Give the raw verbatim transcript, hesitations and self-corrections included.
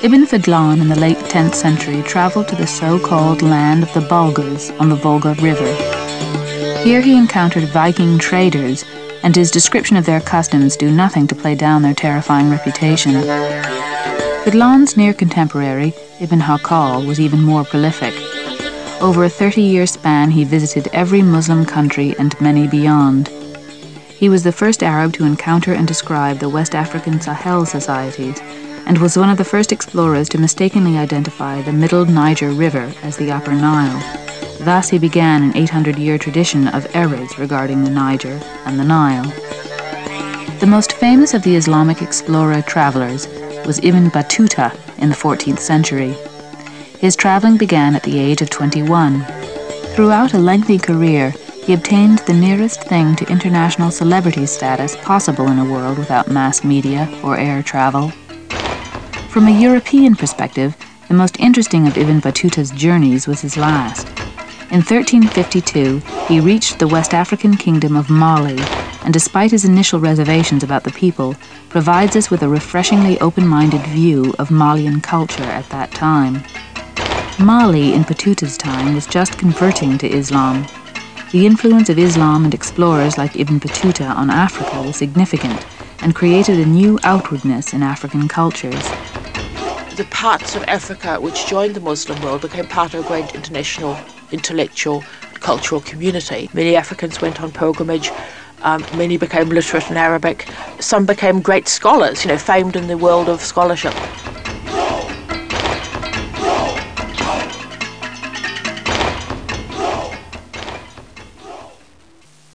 Ibn Fadlan in the late tenth century travelled to the so-called land of the Bulgars on the Volga River. Here he encountered Viking traders, and his description of their customs do nothing to play down their terrifying reputation. Fadlan's near contemporary, Ibn Hawqal, was even more prolific. Over a thirty-year span, he visited every Muslim country and many beyond. He was the first Arab to encounter and describe the West African Sahel societies, and was one of the first explorers to mistakenly identify the Middle Niger River as the Upper Nile. Thus he began an eight hundred year tradition of errors regarding the Niger and the Nile. The most famous of the Islamic explorer-travelers was Ibn Battuta in the fourteenth century. His traveling began at the age of twenty-one. Throughout a lengthy career, he obtained the nearest thing to international celebrity status possible in a world without mass media or air travel. From a European perspective, the most interesting of Ibn Battuta's journeys was his last. In thirteen fifty-two, he reached the West African kingdom of Mali, and despite his initial reservations about the people, provides us with a refreshingly open-minded view of Malian culture at that time. Mali, in Battuta's time, was just converting to Islam. The influence of Islam and explorers like Ibn Battuta on Africa was significant and created a new outwardness in African cultures. The parts of Africa which joined the Muslim world became part of a great international intellectual and cultural community. Many Africans went on pilgrimage, um, many became literate in Arabic, some became great scholars, you know, famed in the world of scholarship.